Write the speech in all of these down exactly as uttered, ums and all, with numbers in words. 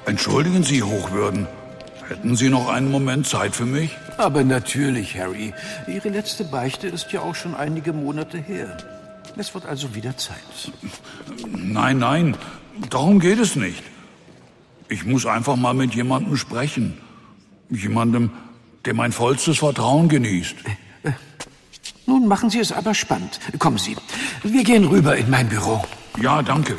Entschuldigen Sie, Hochwürden. Hätten Sie noch einen Moment Zeit für mich? Aber natürlich, Harry. Ihre letzte Beichte ist ja auch schon einige Monate her. Es wird also wieder Zeit. Nein, nein, darum geht es nicht. Ich muss einfach mal mit jemandem sprechen. Jemandem, der mein vollstes Vertrauen genießt. Äh, äh, nun machen Sie es aber spannend. Kommen Sie, wir gehen rüber in mein Büro. Ja, danke.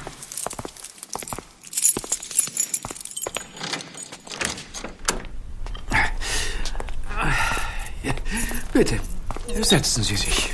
Bitte, setzen Sie sich.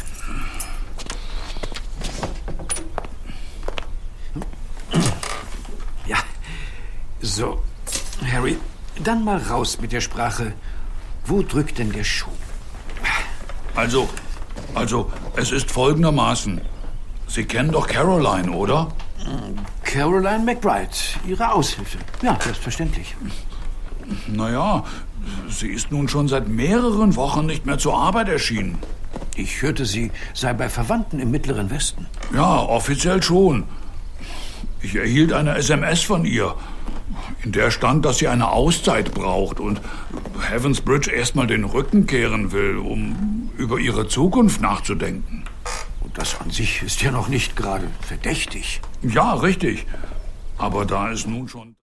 Ja, so. Harry, dann mal raus mit der Sprache. Wo drückt denn der Schuh? Also, also, es ist folgendermaßen. Sie kennen doch Caroline, oder? Caroline McBride, Ihre Aushilfe. Ja, selbstverständlich. Naja, sie ist nun schon seit mehreren Wochen nicht mehr zur Arbeit erschienen. Ich hörte, sie sei bei Verwandten im Mittleren Westen. Ja, offiziell schon. Ich erhielt eine S M S von ihr, in der stand, dass sie eine Auszeit braucht und Heavens Bridge erstmal den Rücken kehren will, um über ihre Zukunft nachzudenken. Und das an sich ist ja noch nicht gerade verdächtig. Ja, richtig. Aber da ist nun schon...